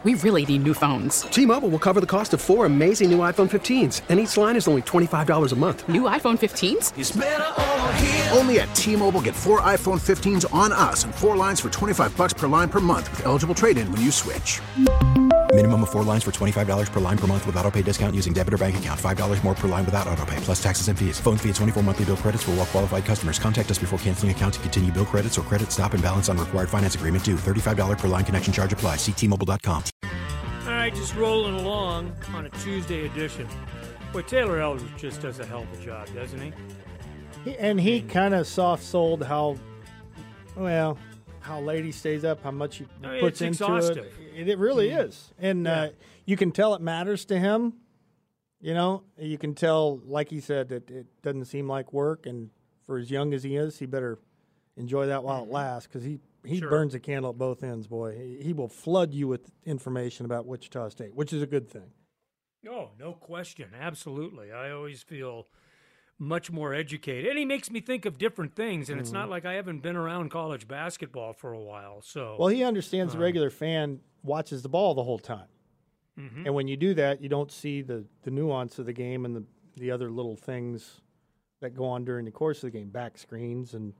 We really need new phones. T-Mobile will cover the cost of 4 amazing new iPhone 15s, and each line is only $25 a month. New iPhone 15s? It's better over here. Only at T-Mobile, get 4 iPhone 15s on us and 4 lines for $25 per line per month with eligible trade-in when you switch. Minimum of 4 lines for $25 per line per month with autopay discount using debit or bank account. $5 more per line without autopay, plus taxes and fees. Phone fee at 24 monthly bill credits for well-qualified customers. Contact us before canceling account to continue bill credits or credit stop and balance on required finance agreement due. $35 per line connection charge applies. See T-Mobile.com. All right, just rolling along on a Tuesday edition. Boy, Taylor Eldridge just does a hell of a job, doesn't he? He kind of soft-sold how late he stays up, how much he puts into exhaustive. it. It really is. And you can tell it matters to him. You know, you can tell, like he said, that it doesn't seem like work. And for as young as he is, he better enjoy that while it lasts, because he burns a candle at both ends, boy. He will flood you with information about Wichita State, which is a good thing. Oh, no question. Absolutely. I always feel much more educated. And he makes me think of different things, and it's not like I haven't been around college basketball for a while. So, well, he understands the regular fan watches the ball the whole time. Mm-hmm. And when you do that, you don't see the nuance of the game and the other little things that go on during the course of the game, back screens and,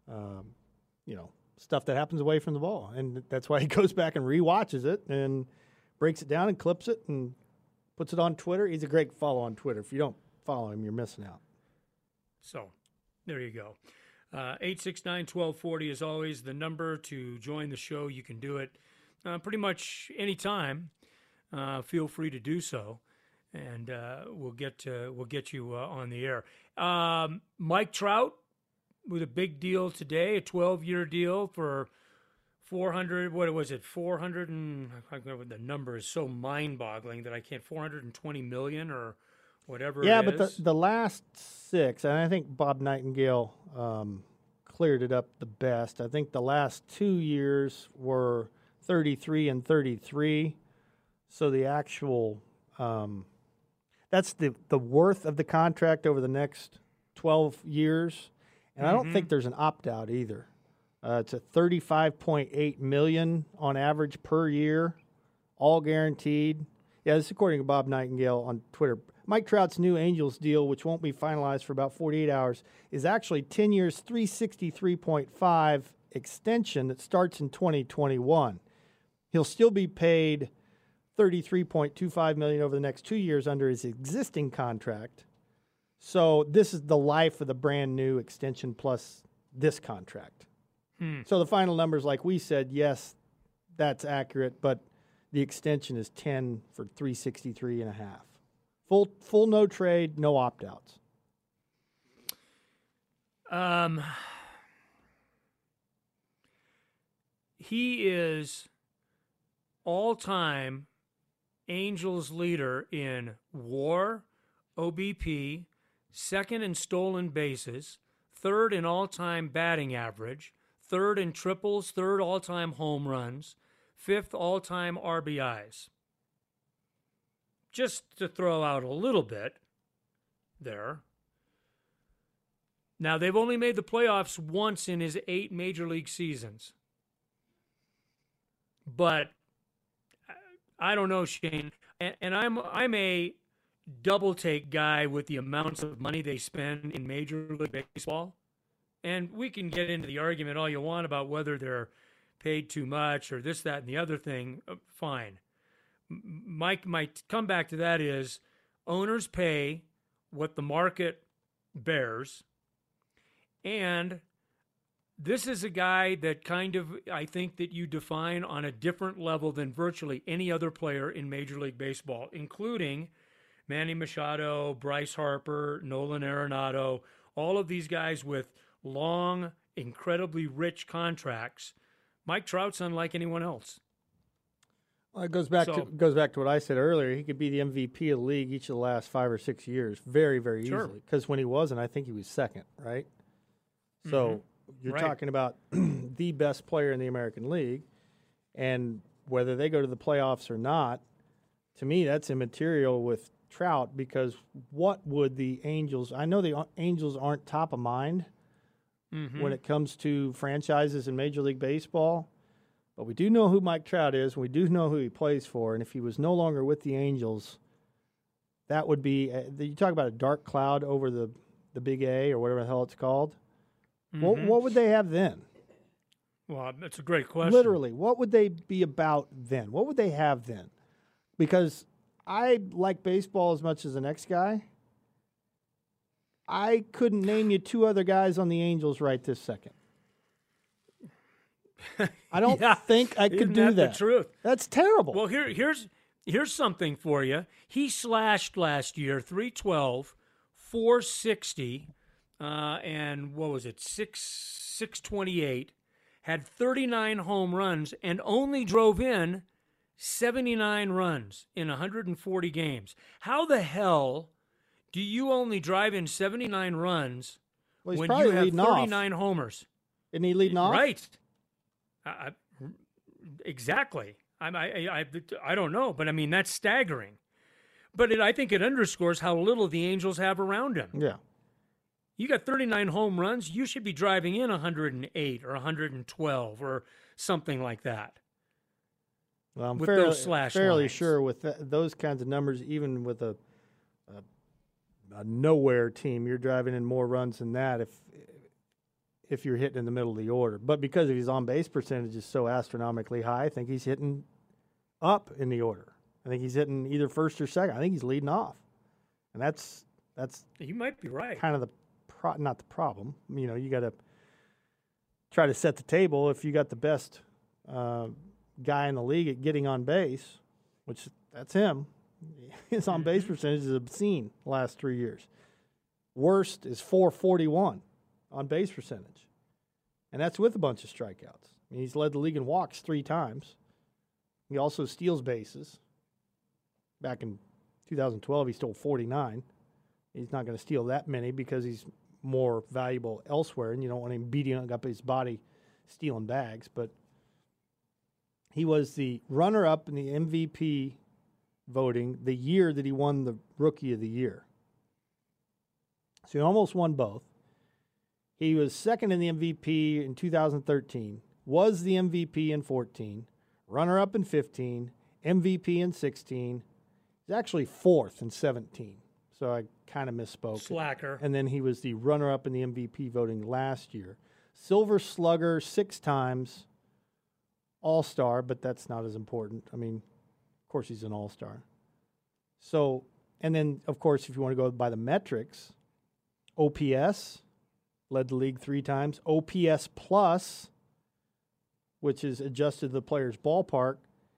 stuff that happens away from the ball. And that's why he goes back and rewatches it and breaks it down and clips it and puts it on Twitter. He's a great follow on Twitter. If you don't follow him, you're missing out. So, there you go. 869-1240 is always the number to join the show. You can do it pretty much any time. Feel free to do so, and we'll get you on the air. Mike Trout with a big deal today, a 12-year deal for 400. What was it? 400 and the number is so mind-boggling that I can't. 420 million or whatever. Yeah, it is. but the last 6, and I think Bob Nightingale cleared it up the best. I think the last 2 years were 33 and 33. So the actual that's the worth of the contract over the next 12 years. And I don't think there's an opt-out either. It's a $35.8 million on average per year, all guaranteed. Yeah, this is according to Bob Nightingale on Twitter. Mike Trout's new Angels deal, which won't be finalized for about 48 hours, is actually 10 years, $363.5 extension that starts in 2021. He'll still be paid $33.25 million over the next 2 years under his existing contract. So this is the life of the brand new extension plus this contract. So the final numbers, like we said, yes, that's accurate, but the extension is 10 for $363.5. Full no trade, no opt-outs. He is all-time Angels leader in WAR, OBP, second in stolen bases, third in all-time batting average, third in triples, third all-time home runs, fifth all-time RBIs. Just to throw out a little bit there. Now, they've only made the playoffs once in his 8 major league seasons. But I don't know, Shane. And I'm a double take guy with the amounts of money they spend in Major League Baseball. And we can get into the argument all you want about whether they're paid too much or this, that, and the other thing. Fine. My comeback to that is owners pay what the market bears. And this is a guy that kind of, I think that you define on a different level than virtually any other player in Major League Baseball, including Manny Machado, Bryce Harper, Nolan Arenado, all of these guys with long, incredibly rich contracts. Mike Trout's unlike anyone else. Well, it goes back to what I said earlier. He could be the MVP of the league each of the last 5 or 6 years very, very easily. Because when he wasn't, I think he was second, right? So you're talking about the best player in the American League, and whether they go to the playoffs or not, to me, that's immaterial with Trout, because what would the Angels – I know the Angels aren't top of mind when it comes to franchises in Major League Baseball, But we do know who Mike Trout is, and we do know who he plays for. And if he was no longer with the Angels, that would be you talk about a dark cloud over the Big A or whatever the hell it's called. Mm-hmm. What would they have then? Well, that's a great question. Literally, what would they be about then? What would they have then? Because I like baseball as much as the next guy. I couldn't name you two other guys on the Angels right this second. I don't think I could do that. The truth. That's terrible. Well, here's something for you. He slashed last year 312, 460, and what was it? 628. Had 39 home runs and only drove in 79 runs in 140 games. How the hell do you only drive in 79 runs when you have 39 homers? Isn't he leading off? Right. Exactly. I don't know, but I mean, that's staggering. But I think it underscores how little the Angels have around him. Yeah. You got 39 home runs, you should be driving in 108 or 112 or something like that. Well, I'm with fairly, those slash fairly lines. sure with those kinds of numbers, even with a nowhere team, you're driving in more runs than that if you're hitting in the middle of the order. But because of his on-base percentage is so astronomically high, I think he's hitting up in the order. I think he's hitting either first or second. I think he's leading off. And that's You might be right. kind of not the problem. You know, you got to try to set the table. If you got the best guy in the league at getting on base, which that's him, his on-base percentage is obscene the last 3 years. Worst is .441 on-base percentage. And that's with a bunch of strikeouts. I mean, he's led the league in walks 3 times. He also steals bases. Back in 2012, he stole 49. He's not going to steal that many because he's more valuable elsewhere, and you don't want him beating up his body stealing bags. But he was the runner-up in the MVP voting the year that he won the Rookie of the Year. So he almost won both. He was second in the MVP in 2013, was the MVP in 14, runner-up in 15, MVP in 16. He's actually fourth in 17. So I kind of misspoke. Slacker. And then he was the runner-up in the MVP voting last year. Silver Slugger 6 times, All-Star, but that's not as important. I mean, of course he's an All-Star. So, and then, of course, if you want to go by the metrics, OPS led the league 3 times. OPS plus, which is adjusted to the player's ballpark,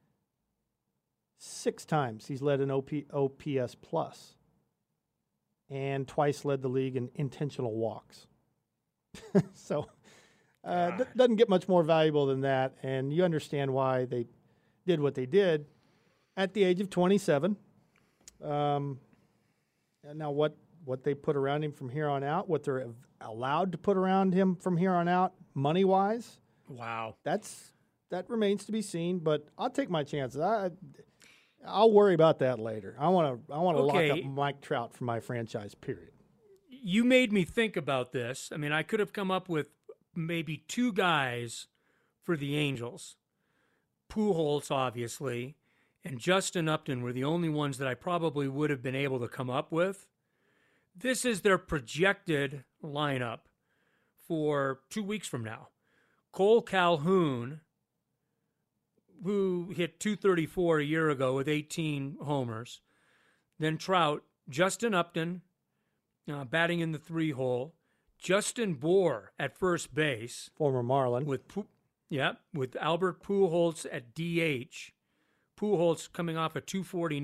6 times he's led an OPS plus. And twice led the league in intentional walks. So, doesn't get much more valuable than that. And you understand why they did what they did at the age of 27. Now, what they put around him from here on out, what they're allowed to put around him from here on out, money-wise, wow, that remains to be seen. But I'll take my chances. I'll worry about that later. I want to lock up Mike Trout for my franchise, period. You made me think about this. I mean, I could have come up with maybe 2 guys for the Angels. Pujols, obviously, and Justin Upton were the only ones that I probably would have been able to come up with. This is their projected lineup for 2 weeks from now. Cole Calhoun, who hit .234 a year ago with 18 homers. Then Trout, Justin Upton, batting in the 3-hole. Justin Bour at first base. Former Marlin. With Albert Pujols at DH. Pujols coming off a .249,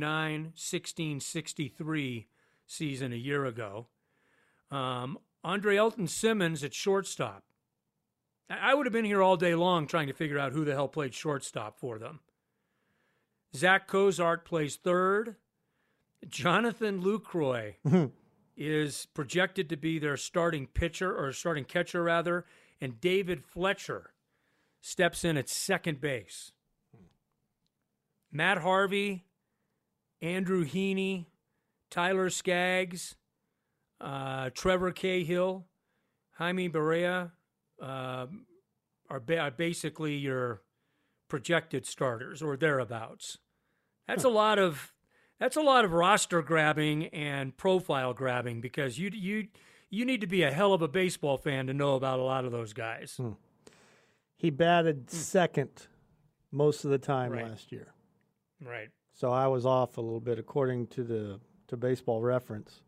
1663 season a year ago. Andre Elton Simmons at shortstop. I would have been here all day long trying to figure out who the hell played shortstop for them. Zach Cozart plays third. Jonathan Lucroy is projected to be their starting pitcher, or starting catcher rather, and David Fletcher steps in at second base. Matt Harvey, Andrew Heaney, Tyler Skaggs, Trevor Cahill, Jaime Barea, are basically your projected starters or thereabouts. That's a lot of roster grabbing and profile grabbing, because you need to be a hell of a baseball fan to know about a lot of those guys. He batted second most of the time last year. Right. So I was off a little bit according to Baseball Reference.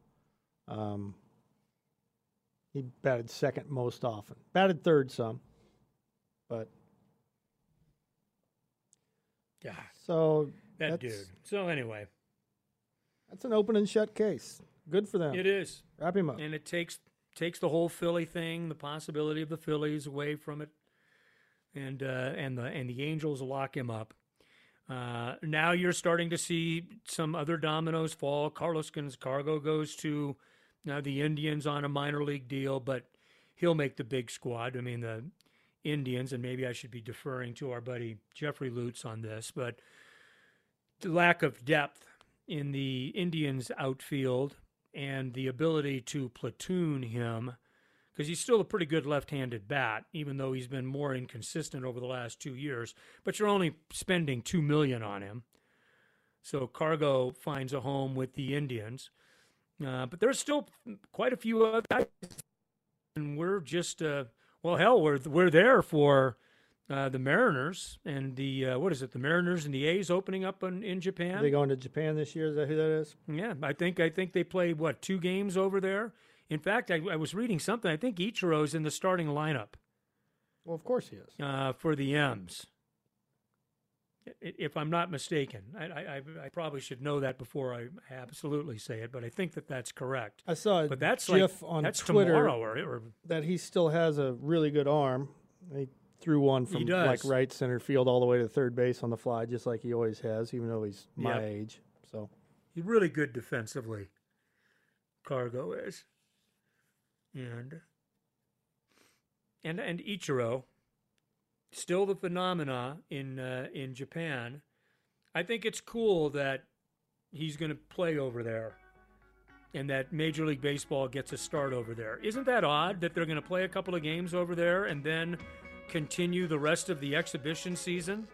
He batted second most often. Batted third some, but yeah. So that dude. So anyway, that's an open and shut case. Good for them. It is. Wrap him up. And it takes the whole Philly thing, the possibility of the Phillies, away from it, and the Angels lock him up. Now you're starting to see some other dominoes fall. Carlos Cargo goes to the Indians on a minor league deal, but he'll make the big squad. I mean, the Indians, and maybe I should be deferring to our buddy Jeffrey Lutz on this, but the lack of depth in the Indians outfield and the ability to platoon him, because he's still a pretty good left-handed bat, even though he's been more inconsistent over the last 2 years. But you're only spending $2 million on him. So Cargo finds a home with the Indians. But there's still quite a few other guys. And we're just, we're there for the Mariners and the, the Mariners and the A's opening up in Japan. Are they going to Japan this year? Is that who that is? Yeah, I think they play, 2 games over there? In fact, I was reading something. I think Ichiro's in the starting lineup. Well, of course he is. For the M's, if I'm not mistaken. I probably should know that before I absolutely say it, but I think that's correct. I saw but that's GIF on Twitter tomorrow, that he still has a really good arm. He threw one from right center field all the way to third base on the fly, just like he always has, even though he's my age. So he's really good defensively. Cargo is. And Ichiro, still the phenomena in Japan. I think it's cool that he's going to play over there, and that Major League Baseball gets a start over there. Isn't that odd that they're going to play a couple of games over there and then continue the rest of the exhibition season?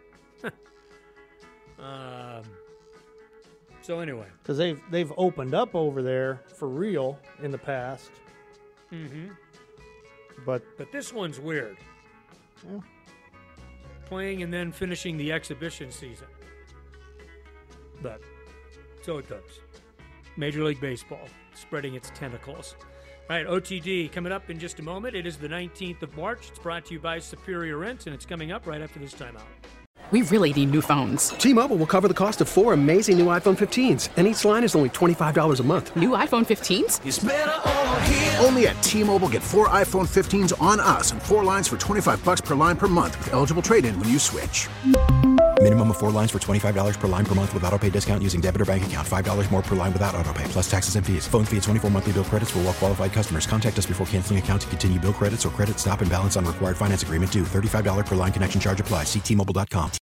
So anyway, because they've opened up over there for real in the past. Mm-hmm. But this one's weird. Yeah. Playing and then finishing the exhibition season. But so it goes. Major League Baseball spreading its tentacles. All right, OTD coming up in just a moment. It is the 19th of March. It's brought to you by Superior Rent, and it's coming up right after this timeout. We really need new phones. T-Mobile will cover the cost of 4 amazing new iPhone 15s, and each line is only $25 a month. New iPhone 15s? It's better over here. Only at T-Mobile, get 4 iPhone 15s on us and 4 lines for $25 per line per month with eligible trade-in when you switch. Minimum of 4 lines for $25 per line per month with autopay discount using debit or bank account. $5 more per line without autopay, plus taxes and fees. Phone fee at 24 monthly bill credits for well-qualified customers. Contact us before canceling account to continue bill credits or credit stop and balance on required finance agreement due. $35 per line connection charge applies. See T-Mobile.com.